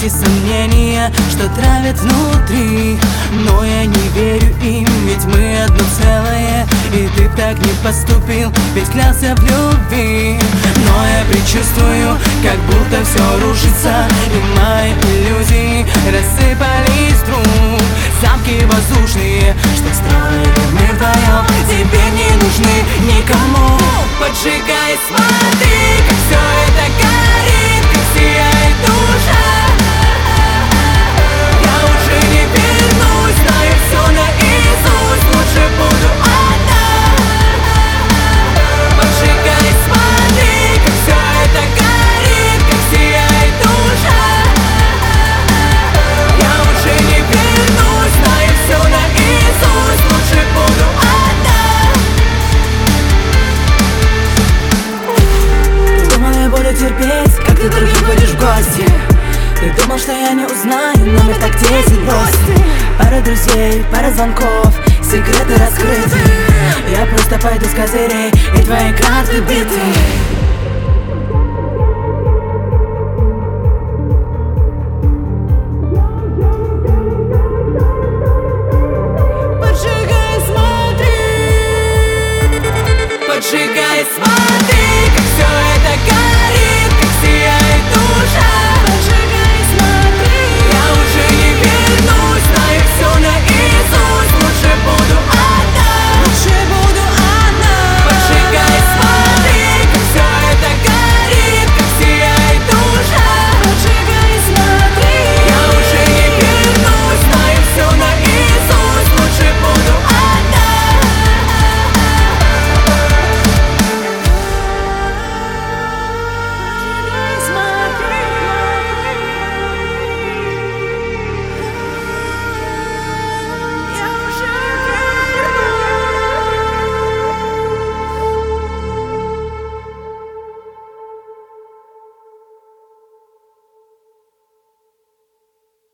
эти сомнения, что травят внутри. Но я не верю им, ведь мы одно целое. И ты так не поступил, ведь клялся в любви. Но я предчувствую, как будто все рушится, и мои иллюзии рассыпались вдруг. Замки воздушные, что строили мы вдвоем, теперь не нужны никому. Поджигай, смотри, как все это горит, как сияет душа. Я уже не вернусь, знаю все наизусть, лучше буду одна. Поджигай, смотри, как все это горит, как сияет душа. Я уже не вернусь, знаю все наизусть, лучше буду одна. Думал, я буду терпеть, как ты другим ходишь в гости. Ты думал, что я не узнаю, номер так 10 бросит. Пара друзей, пара звонков, секреты раскрыты. Я просто пойду с козырей, и твои карты биты.